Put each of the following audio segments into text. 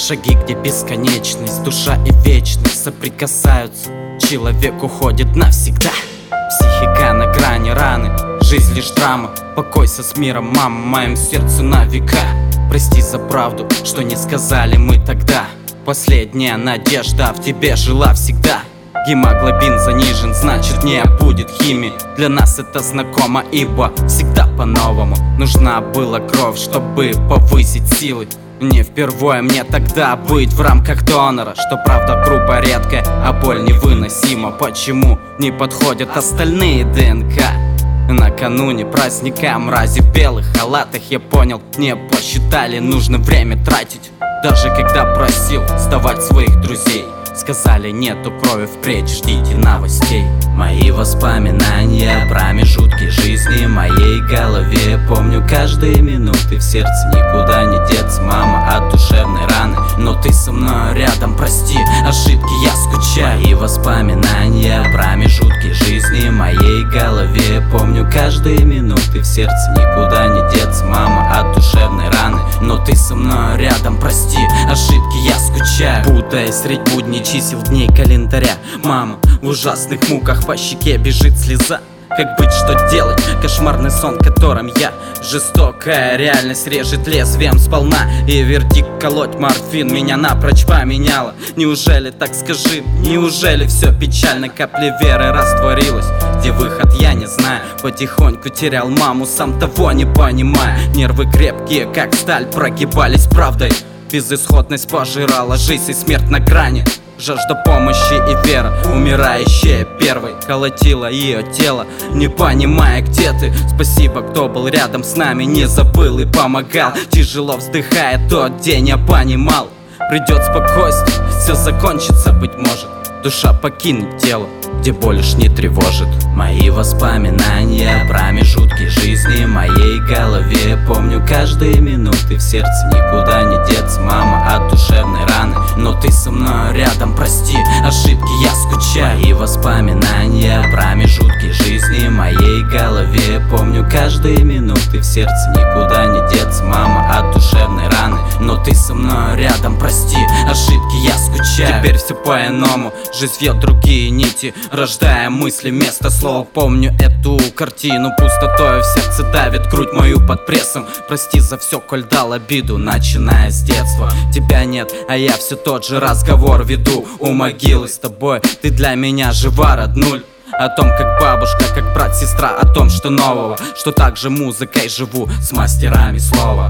Шаги, где бесконечность, душа и вечность соприкасаются. Человек уходит навсегда. Психика на грани раны, жизнь лишь драма. Покойся с миром, мама, моем сердцу на века. Прости за правду, что не сказали мы тогда. Последняя надежда в тебе жила всегда. Гемоглобин занижен, значит не будет химии. Для нас это знакомо, ибо всегда по-новому. Нужна была кровь, чтобы повысить силы. Не впервые мне тогда быть в рамках донора. Что правда группа редкая, а боль невыносима. Почему не подходят остальные ДНК? Накануне праздника мрази в белых халатах, я понял, не посчитали, нужно время тратить. Даже когда просил сдавать своих друзей, сказали, нету крови, впредь ждите новостей. Мои воспоминания, промежутки жизни в моей голове. Помню каждые минуты, в сердце никуда не деться, мама, от душевной раны. Но ты со мной рядом, прости, ошибки я скучаю. Мои воспоминания, промежутки жизни в моей голове. Помню каждые минуты, в сердце никуда не деться, мама, от душевной раны. Но ты со мной рядом, прости, ошибки я скучаю. Путаясь средь будней чисел дней календаря, мама, в ужасных муках по щеке бежит слеза. Как быть, что делать? Кошмарный сон, которым я. Жестокая реальность режет лезвием сполна. И вердикт колоть морфин меня напрочь поменяла. Неужели, так скажи, неужели все печально? Капли веры растворилась, где выход я не знаю. Потихоньку терял маму, сам того не понимая. Нервы крепкие, как сталь, прогибались правдой. Безысходность пожирала жизнь и смерть на грани. Жажда помощи и вера, умирающая первой, колотила ее тело, не понимая, где ты. Спасибо, кто был рядом с нами, не забыл и помогал. Тяжело вздыхая, тот день я понимал, придет спокойствие, все закончится, быть может. Душа покинет тело, где боль уж не тревожит. Мои воспоминания, промежутки жизни в моей голове. Помню каждые минуты, в сердце никуда не деться, мама, от душевной раны. Но ты со мной рядом, прости, ошибки я скучаю. Мои воспоминания, промежутки жизни в моей голове. Помню каждые минуты, в сердце никуда не деться, мама, от душевной раны. Но ты со мной рядом, прости, ошибки я скучаю. Теперь все по-иному, жизнь вьет другие нити, рождая мысли вместо слова. Помню эту картину, пустотой в сердце давит грудь мою под прессом. Прости за все, коль дал обиду, начиная с детства. Тебя нет, а я все тот же разговор веду у могилы с тобой. Ты для меня жива, роднуль. О том, как бабушка, как брат, сестра. О том, что нового, что также музыкой живу с мастерами слова.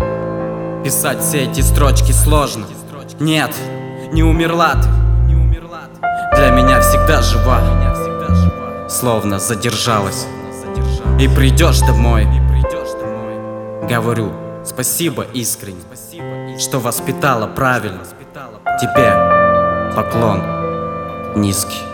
Писать все эти строчки сложно. Нет, не умерла ты, для меня всегда жива, словно задержалась. И придешь домой. Говорю спасибо искренне, что воспитала правильно. Тебе поклон низкий.